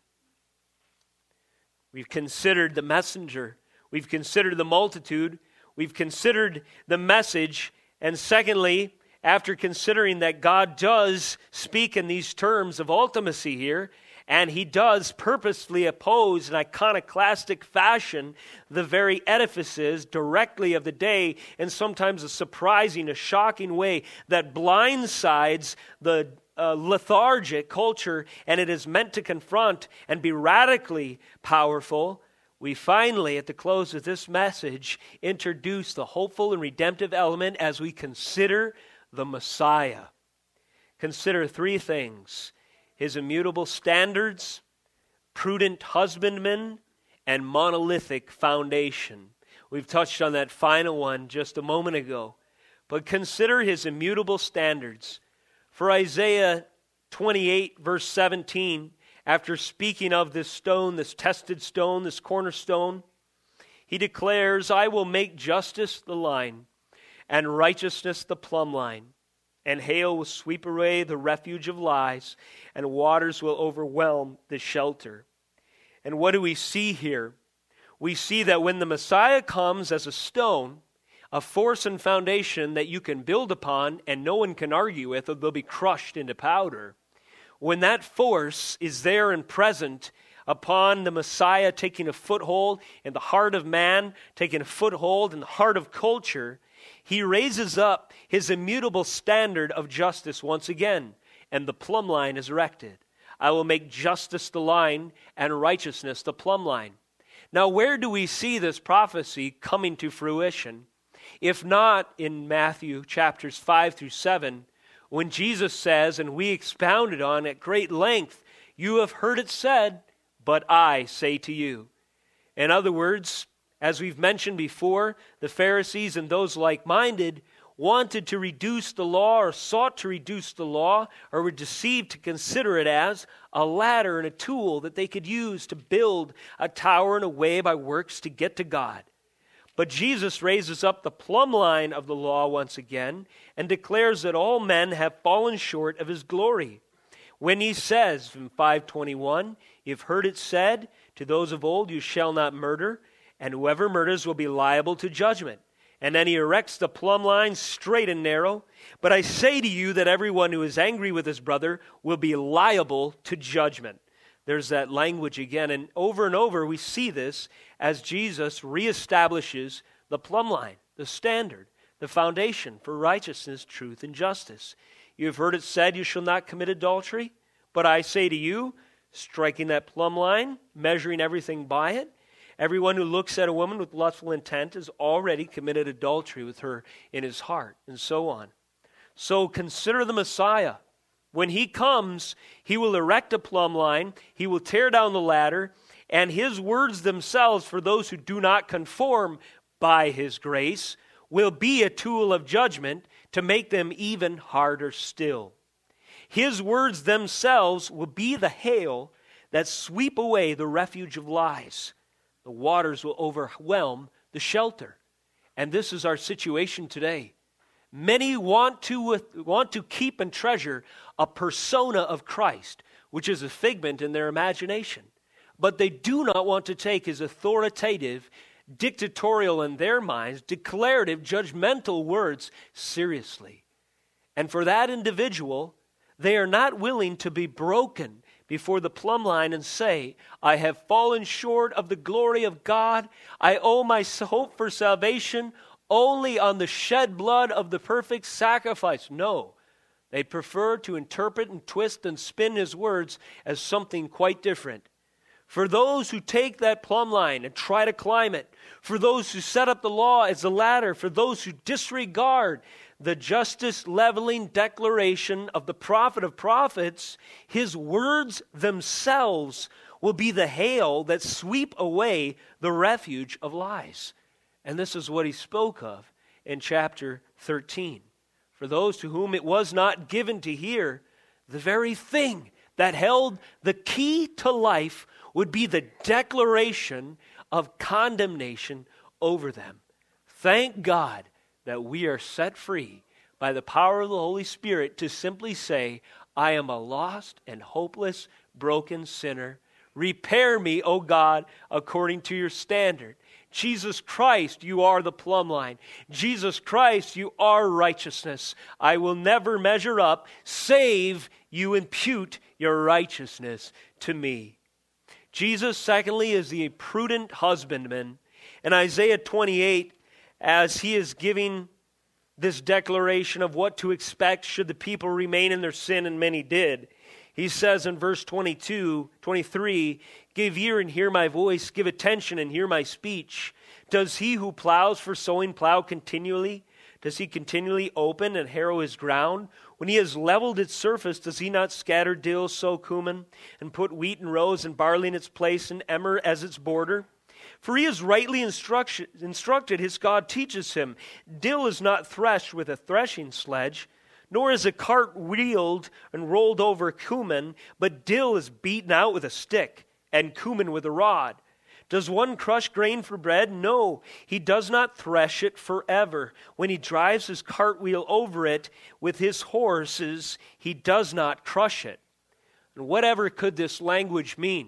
We've considered the messenger. We've considered the multitude. We've considered the message. And secondly, after considering that God does speak in these terms of ultimacy here, and he does purposefully oppose in iconoclastic fashion the very edifices directly of the day in sometimes a surprising, a shocking way that blindsides the lethargic culture, and it is meant to confront and be radically powerful. We finally, at the close of this message, introduce the hopeful and redemptive element as we consider the Messiah. Consider three things: his immutable standards, prudent husbandman, and monolithic foundation. We've touched on that final one just a moment ago. But consider his immutable standards. For Isaiah 28, verse 17, after speaking of this stone, this tested stone, this cornerstone, he declares, I will make justice the line, and righteousness the plumb line. And hail will sweep away the refuge of lies, and waters will overwhelm the shelter. And what do we see here? We see that when the Messiah comes as a stone, a force and foundation that you can build upon and no one can argue with, or they'll be crushed into powder. When that force is there and present upon the Messiah taking a foothold in the heart of man, taking a foothold in the heart of culture, he raises up his immutable standard of justice once again, and the plumb line is erected. I will make justice the line and righteousness the plumb line. Now, where do we see this prophecy coming to fruition? If not in Matthew chapters 5 through 7, when Jesus says, and we expounded on at great length, you have heard it said, but I say to you. In other words, as we've mentioned before, the Pharisees and those like-minded wanted to reduce the law, or sought to reduce the law, or were deceived to consider it as a ladder and a tool that they could use to build a tower and a way by works to get to God. But Jesus raises up the plumb line of the law once again and declares that all men have fallen short of his glory. When he says in 5:21, you've heard it said to those of old, you shall not murder, and whoever murders will be liable to judgment. And then he erects the plumb line straight and narrow. But I say to you that everyone who is angry with his brother will be liable to judgment. There's that language again. And over we see this as Jesus reestablishes the plumb line, the standard, the foundation for righteousness, truth, and justice. You have heard it said, you shall not commit adultery. But I say to you, striking that plumb line, measuring everything by it, everyone who looks at a woman with lustful intent has already committed adultery with her in his heart, and so on. So consider the Messiah. When he comes, he will erect a plumb line, he will tear down the ladder, and his words themselves, for those who do not conform by his grace, will be a tool of judgment to make them even harder still. His words themselves will be the hail that sweep away the refuge of lies. The waters will overwhelm the shelter. And this is our situation today. Many want to keep and treasure a persona of Christ, which is a figment in their imagination. But they do not want to take his authoritative, dictatorial in their minds, declarative, judgmental words seriously. And for that individual, they are not willing to be broken before the plumb line and say, I have fallen short of the glory of God. I owe my hope for salvation only on the shed blood of the perfect sacrifice. No, they prefer to interpret and twist and spin his words as something quite different. For those who take that plumb line and try to climb it, for those who set up the law as a ladder, for those who disregard the justice leveling declaration of the prophet of prophets, his words themselves will be the hail that sweep away the refuge of lies. And this is what he spoke of in chapter 13. For those to whom it was not given to hear, the very thing that held the key to life would be the declaration of condemnation over them. Thank God that we are set free by the power of the Holy Spirit to simply say, I am a lost and hopeless, broken sinner. Repair me, O God, according to your standard. Jesus Christ, you are the plumb line. Jesus Christ, you are righteousness. I will never measure up, save you impute your righteousness to me. Jesus, secondly, is the prudent husbandman. In Isaiah 28, as he is giving this declaration of what to expect should the people remain in their sin, and many did, he says in verse 23, give ear and hear my voice, give attention and hear my speech. Does he who plows for sowing plow continually? Does he continually open and harrow his ground? When he has leveled its surface, does he not scatter dill, sow cumin, and put wheat in rows and barley in its place and emmer as its border? For he is rightly instructed, his God teaches him. Dill is not threshed with a threshing sledge, nor is a cart wheeled and rolled over cumin, but dill is beaten out with a stick, and cumin with a rod. Does one crush grain for bread? No, he does not thresh it forever. When he drives his cartwheel over it with his horses, he does not crush it. And whatever could this language mean?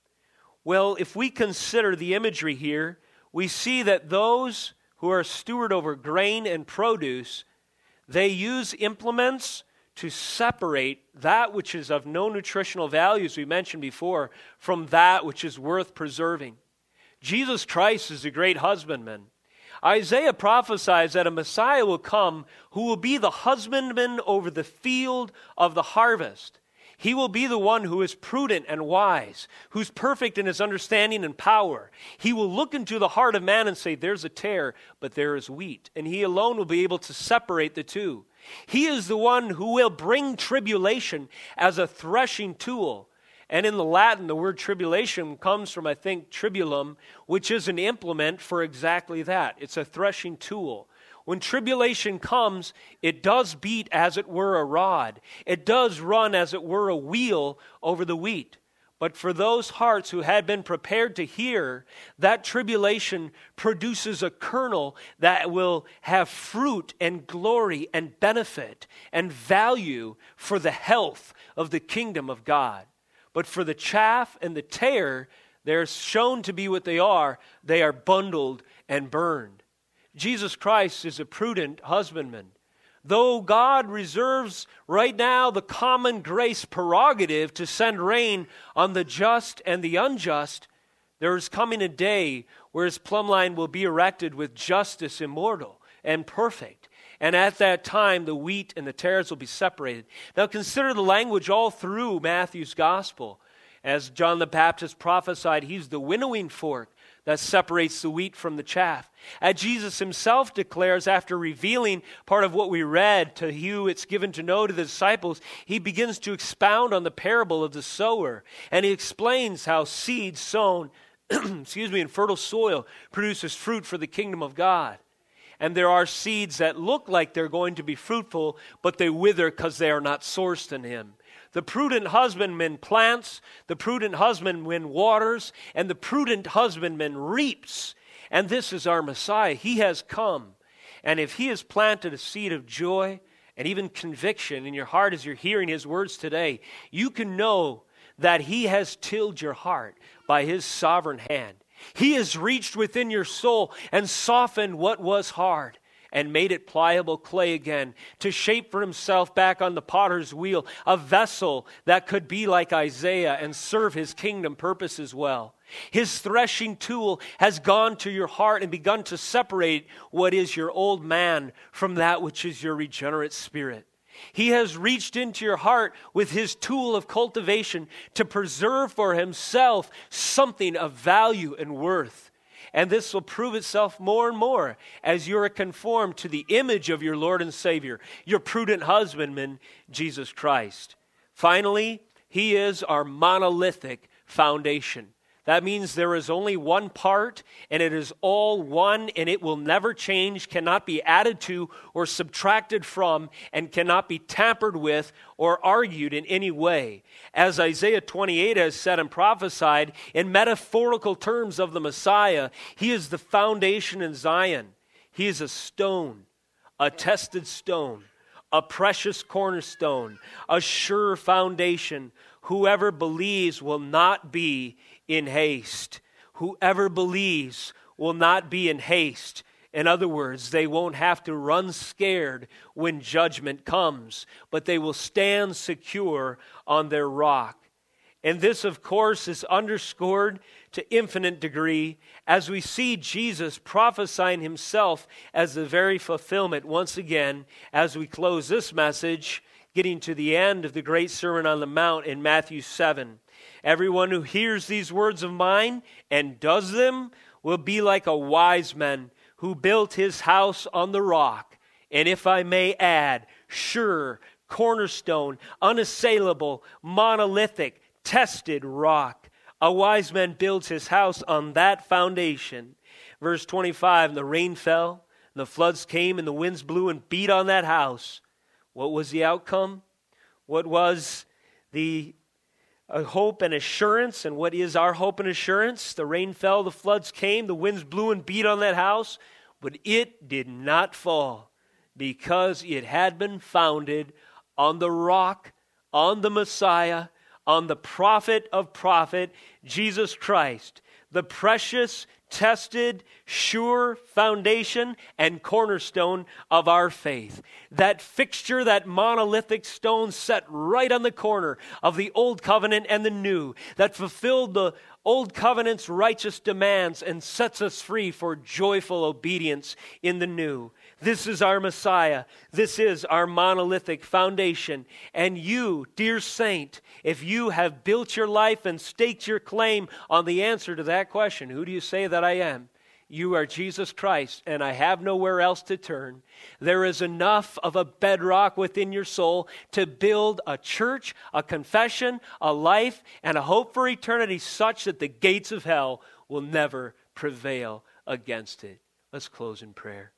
Well, if we consider the imagery here, we see that those who are steward over grain and produce, they use implements to separate that which is of no nutritional value, as we mentioned before, from that which is worth preserving. Jesus Christ is the great husbandman. Isaiah prophesies that a Messiah will come who will be the husbandman over the field of the harvest. He will be the one who is prudent and wise, who's perfect in his understanding and power. He will look into the heart of man and say, there's a tare, but there is wheat. And he alone will be able to separate the two. He is the one who will bring tribulation as a threshing tool. And in the Latin, the word tribulation comes from, I think, tribulum, which is an implement for exactly that. It's a threshing tool. When tribulation comes, it does beat as it were a rod. It does run as it were a wheel over the wheat. But for those hearts who had been prepared to hear, that tribulation produces a kernel that will have fruit and glory and benefit and value for the health of the kingdom of God. But for the chaff and the tare, they're shown to be what they are bundled and burned. Jesus Christ is a prudent husbandman. Though God reserves right now the common grace prerogative to send rain on the just and the unjust, there is coming a day where his plumb line will be erected with justice immortal and perfect. And at that time, the wheat and the tares will be separated. Now consider the language all through Matthew's gospel. As John the Baptist prophesied, he's the winnowing fork that separates the wheat from the chaff. As Jesus himself declares after revealing part of what we read to you, it's given to know to the disciples, he begins to expound on the parable of the sower. And he explains how seed sown in fertile soil produces fruit for the kingdom of God. And there are seeds that look like they're going to be fruitful, but they wither because they are not sourced in him. The prudent husbandman plants, the prudent husbandman waters, and the prudent husbandman reaps. And this is our Messiah. He has come. And if he has planted a seed of joy and even conviction in your heart as you're hearing his words today, you can know that he has tilled your heart by his sovereign hand. He has reached within your soul and softened what was hard. and made it pliable clay again, to shape for himself back on the potter's wheel a vessel that could be like Isaiah and serve his kingdom purposes well. His threshing tool has gone to your heart and begun to separate what is your old man from that which is your regenerate spirit. He has reached into your heart with his tool of cultivation to preserve for himself something of value and worth. And this will prove itself more and more as you are conformed to the image of your Lord and Savior, your prudent husbandman, Jesus Christ. Finally, he is our monolithic foundation. That means there is only one part, and it is all one, and it will never change, cannot be added to or subtracted from, and cannot be tampered with or argued in any way. As Isaiah 28 has said and prophesied, in metaphorical terms of the Messiah, he is the foundation in Zion. He is a stone, a tested stone, a precious cornerstone, a sure foundation. Whoever believes will not be in haste. Whoever believes will not be in haste. In other words, they won't have to run scared when judgment comes, but they will stand secure on their rock. And this, of course, is underscored to infinite degree as we see Jesus prophesying himself as the very fulfillment once again as we close this message, getting to the end of the great Sermon on the Mount in Matthew 7. Everyone who hears these words of mine and does them will be like a wise man who built his house on the rock. And if I may add, sure, cornerstone, unassailable, monolithic, tested rock. A wise man builds his house on that foundation. Verse 25, and the rain fell, and the floods came, and the winds blew and beat on that house. What was the outcome? What was the hope and assurance? And what is our hope and assurance? The rain fell, the floods came, the winds blew and beat on that house, but it did not fall because it had been founded on the rock, on the Messiah, on the prophet of prophet, Jesus Christ, the precious, tested, sure foundation and cornerstone of our faith. That fixture, that monolithic stone set right on the corner of the old covenant and the new, that fulfilled the old covenant's righteous demands and sets us free for joyful obedience in the new. This is our Messiah. This is our monolithic foundation. And you, dear saint, if you have built your life and staked your claim on the answer to that question, who do you say that I am? You are Jesus Christ, and I have nowhere else to turn. There is enough of a bedrock within your soul to build a church, a confession, a life, and a hope for eternity such that the gates of hell will never prevail against it. Let's close in prayer.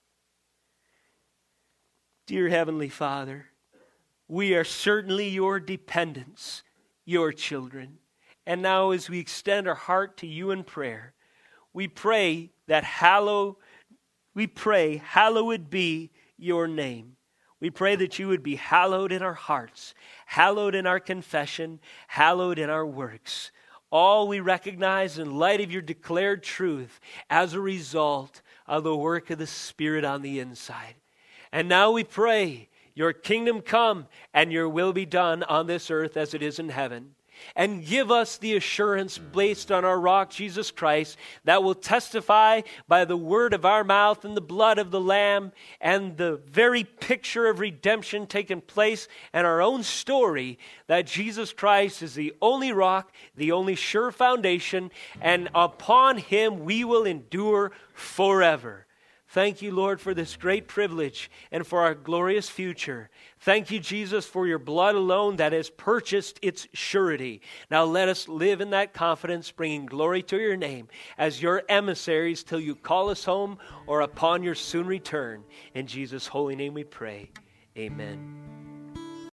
Dear Heavenly Father, we are certainly your dependents, your children. And now as we extend our heart to you in prayer, we pray that hallowed be your name. We pray that you would be hallowed in our hearts, hallowed in our confession, hallowed in our works. All we recognize in light of your declared truth as a result of the work of the Spirit on the inside. And now we pray, your kingdom come and your will be done on this earth as it is in heaven. And give us the assurance based on our rock, Jesus Christ, that will testify by the word of our mouth and the blood of the Lamb and the very picture of redemption taking place in our own story, that Jesus Christ is the only rock, the only sure foundation, and upon him we will endure forever. Thank you, Lord, for this great privilege and for our glorious future. Thank you, Jesus, for your blood alone that has purchased its surety. Now let us live in that confidence, bringing glory to your name as your emissaries till you call us home or upon your soon return. In Jesus' holy name we pray. Amen.